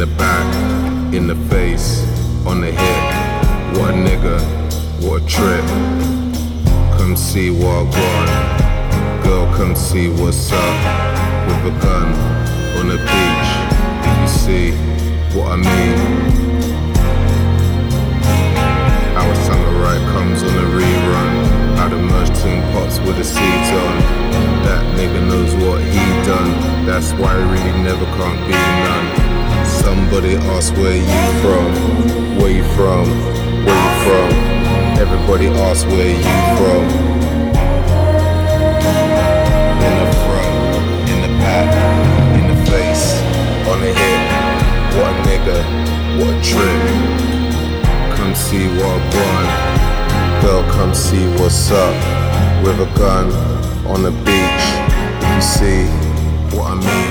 the back, in the face, on the hip. What a nigga, what a trip. Come see what I got. Girl, come see what's up. With a gun on the beach. If you see what I mean. Our samurai comes on a rerun. How the merch tin pots with the seeds on. That nigga knows what he done. That's why he really never can't be none. Somebody ask where you from. Where you from? Where you from? Everybody ask where you from. In the front, in the back, in the face, on the hip. What a nigga, what a trip. Come see what I want. Girl, come see what's up. With a gun on the beach. If you see what I mean.